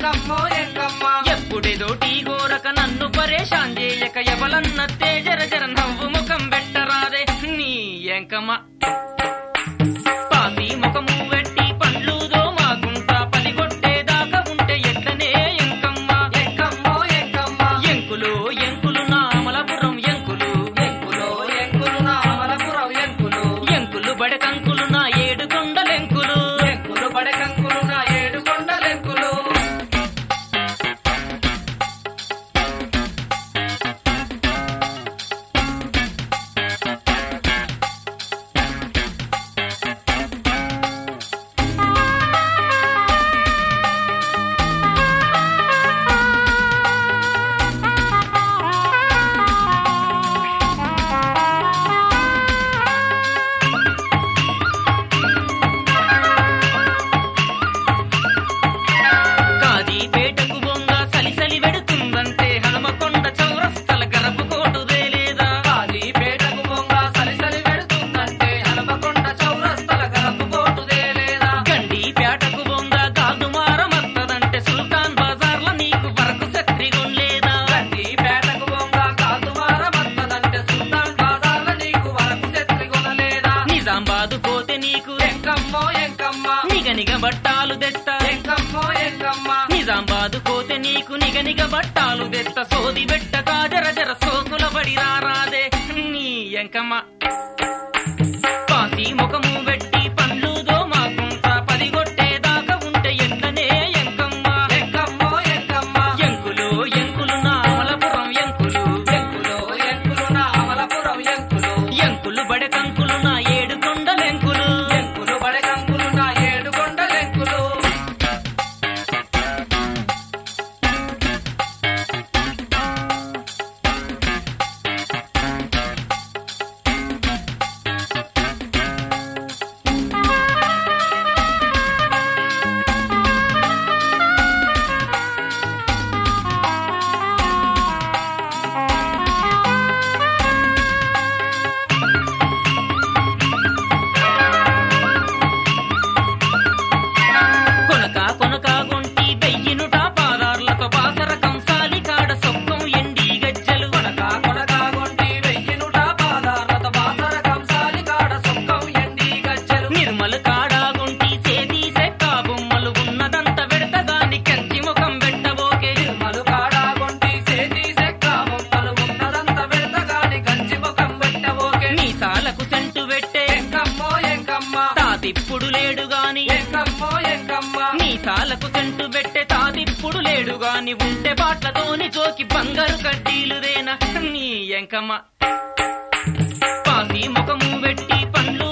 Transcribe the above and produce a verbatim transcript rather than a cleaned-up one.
ఎంకమ్మో ఎంకమ్మ ఎప్పుడేదోటి గోరక నన్ను పరేషాన్ చేయక ఎవలన్నట్టే జర జర నవ్వు ముఖం పెట్టరాదే నీ ఎంకమ్మ పాసి ముఖము పెట్టి పండ్లు దోమాకుంటా పదిగొట్టేదాకా ఉంటే ఎట్లనే ఎంకమ్మ ఎంకమ్మో ఎంకమ్మ ఎంకులు ఎంకులు నా అమలాపురం ఎంకులు ఎంకులో ఎంకులు నా అమలాపురం ఎంకులు ఎంకులు బడకంకులు నా ఏడు కొండలెంకులు ఎంకులు బడకంకులు నా ఏడు కొండలెంకులు కాజీపేటకు బొంగ సలిసలి వెడుతుందంటే హనుమకొండ చౌరస్తల గరపుకోటు దేలేదా కాజీపేటకు బొంగ సలిసలి వెడుతుందంటే హనుమకొండ చౌరస్తల గరపుకోటు దేలేదా గండి పేటకు బొంగ గాదుమార మత్తదంటే సుల్తాన్ బజార్ల నీకు వరకు సత్రిగొన్లేదా గండిపేటకు బొంగ కాదుమార మత్తదంటే సుల్తాన్ బాజార్ల నీకు వరకు చెత్రిగొనలేదా నిజామాబాదు పోతే నీకు ఎంకమ్మో ఎంకమ్మ నిగనిగ బట్టాలు దెత్త ఎంకమ్మో ఎంకమ్మ నిజామాబాదు పోతే నీకు నిగనిగ బట్టాలు దెత్త సోది బెట్ట కాజర జర సోకుల బడి రారాదే నీ ఎంకమ్మ పాసి ముఖము పెట్టి పండ్లు దోమాకుంటా పదిగొట్టేదాకా ఉంటే ఎట్లనే ఎంకమ్మ ఎంకమ్మో ఎంకమ్మ ఎంకులు ఎంకులు నా అమలాపురం ఎంకులు ఎంకులో ఎంకులు నా అమలాపురం ఎంకులు ఎంకులు బడకంకులు నా ఏడు కొండలెంకులు ఎంకులు బడకంకులు నా ఏడు కొండలెంకులు కొనక కొనక గొంటి వెయ్యినుట పాదార్లతో బాసర కంసాలి కాడ సొక్కం ఎండి గజ్జలు కొనక కొనక గొంటి వెయ్యినుట పాదాలతో బాసర కంసాలి కాడ సొక్కం ఎండి గజ్జలు నిర్మల్ కాడ గొంటి సేది సెక్క బొమ్మలు ఉన్నదంత వెడతగాని కంచి ముఖం పెట్టబోకే నిర్మలు కాడ గొంటి సేతి సెక్క బొమ్మలు ఉన్నదంత వెడతగాని గంజి ముఖం పెట్టబోకే మీసాలకు సెంటు పెట్టే ఎంకమ్మో ఎంకమ్మ తాతిప్పుడు లేడు గాని ఎంకమ్మో ఎంకమ్మ మీసాలకు సెంటు పెట్టే తాతిప్పుడు లేడు గాని ఉంటే బాట్లతోని చోకి బంగారు కడ్డీలు రేనా నీ ఎంకమ్మ పాసి ముఖము పెట్టి పండ్లు